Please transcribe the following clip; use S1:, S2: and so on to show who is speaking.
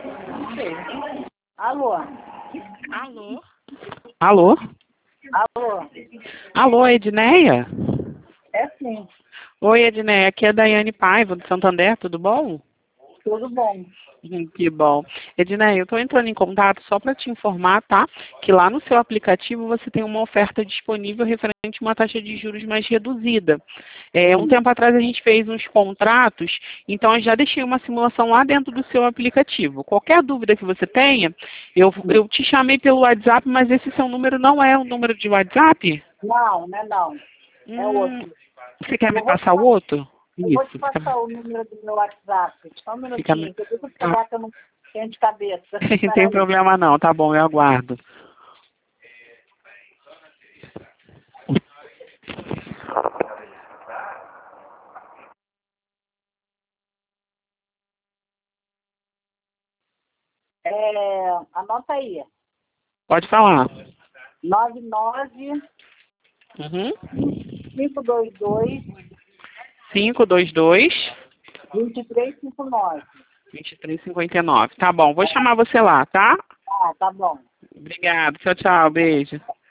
S1: Não sei. Alô?
S2: Alô? Alô?
S1: Alô?
S2: Alô, Edneia?
S1: É sim.
S2: Oi, Edneia, aqui é a Daiane Paiva, do Santander, tudo bom?
S1: Tudo bom.
S2: Que bom. Edneia, eu estou entrando em contato só para te informar, tá? Que lá no seu aplicativo você tem uma oferta disponível referente a uma taxa de juros mais reduzida. Um tempo atrás a gente fez uns contratos, então eu já deixei uma simulação lá dentro do seu aplicativo. Qualquer dúvida que você tenha, eu te chamei pelo WhatsApp, mas esse seu número não é um número de WhatsApp?
S1: Não, né não. É outro.
S2: Você quer me passar o outro?
S1: Eu vou
S2: Isso,
S1: te passar o número do meu WhatsApp. Só um
S2: fica,
S1: minutinho, que eu vou pegar que eu não tenho de cabeça.
S2: não tem problema não, tá bom, eu aguardo.
S1: Anota aí.
S2: Pode falar.
S1: 99
S2: Uhum.
S1: 522
S2: 522
S1: 2359.
S2: 2359. Tá bom, vou chamar você lá, tá?
S1: Ah, tá bom.
S2: Obrigada. Tchau, tchau. Beijo.